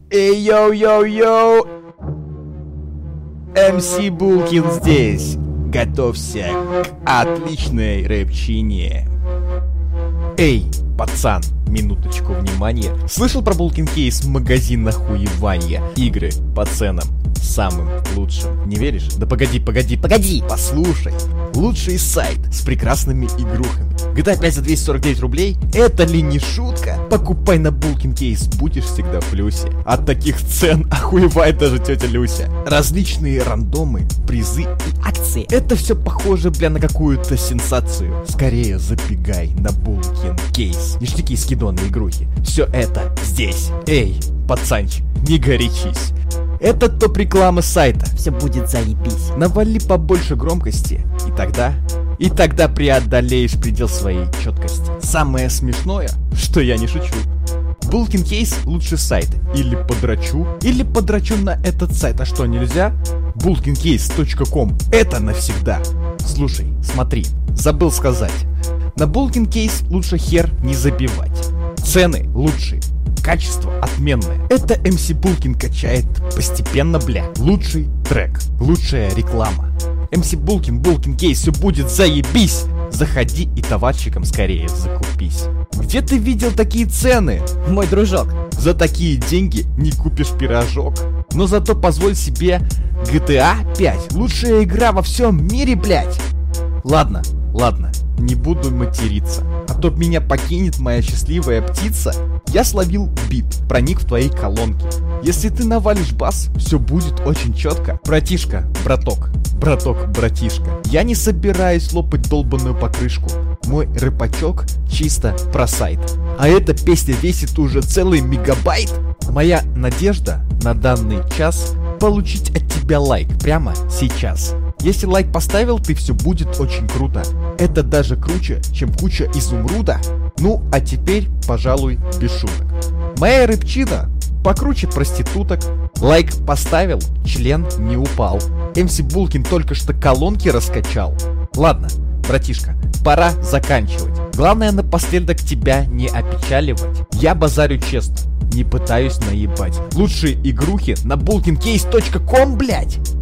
Эй, йоу-йоу-йоу! МС Булкин здесь. Готовься к отличной рэпчине. Эй, пацан, минуточку внимания. Слышал про Булкин Кейс, магазин охуевания? Игры по ценам самым лучшим. Не веришь? Да погоди. Послушай. Лучший сайт с прекрасными игрухами. GTA 5 за 249 рублей? Это ли не шутка? Покупай на Булкин Кейс, будешь всегда в плюсе. От таких цен охуевает даже тетя Люся. Различные рандомы, призы и акции. Это все похоже, бля, на какую-то сенсацию. Скорее забегай на Булкин Кейс. Ништяки, скидоны, игрухи. Все это здесь. Эй, пацанчик, не горячись. Это топ-реклама сайта. Все будет заебись. Навали побольше громкости, и тогда преодолеешь предел своей четкости. Самое смешное, что я не шучу. Булкин Кейс лучший сайт. Или подрачу на этот сайт. А что, нельзя? bulkincase.com это навсегда. Слушай, смотри, забыл сказать. На Булкин Кейс лучше хер не забивать. Цены лучшие. Качество отменное. Это МС Булкин качает постепенно, бля. Лучший трек, лучшая реклама. МС Булкин, Булкин Кейс, все будет заебись. Заходи и товарчикам скорее закупись. Где ты видел такие цены? Мой дружок. За такие деньги не купишь пирожок. Но зато позволь себе GTA 5. Лучшая игра во всем мире, блять. Ладно, не буду материться. А то меня покинет моя счастливая птица. Я словил бит, проник в твои колонки. Если ты навалишь бас, все будет очень четко. Братишка, братишка. Я не собираюсь лопать долбаную покрышку. Мой рэпачок чисто про сайт. А эта песня весит уже целый мегабайт. Моя надежда на данный час получить от тебя лайк прямо сейчас. Если лайк поставил ты, все будет очень круто. Это даже круче, чем куча изумруда. Ну, а теперь, пожалуй, без шуток. Моя рэпчина покруче проституток. Лайк поставил, член не упал. МС Булкин только что колонки раскачал. Ладно, братишка, пора заканчивать. Главное напоследок тебя не опечаливать. Я базарю честно, не пытаюсь наебать. Лучшие игрухи на bulkincase.com, блять.